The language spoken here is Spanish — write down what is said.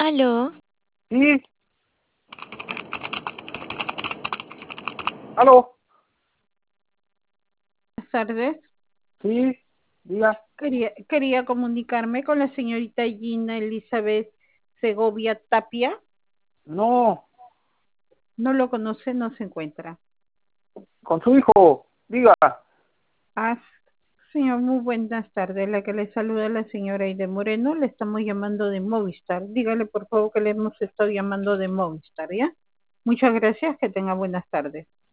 Aló, Sí, aló, Buenas tardes. sí, diga. Quería comunicarme con la señorita Gina Elizabeth Segovia Tapia. No, No lo conoce, no se encuentra. con su hijo, diga. Ah, señor, muy buenas tardes. La que le saluda la señora Aide Moreno. Le estamos llamando de Movistar. Dígale, por favor, que le hemos estado llamando de Movistar, ¿ya? Muchas gracias. Que tenga buenas tardes.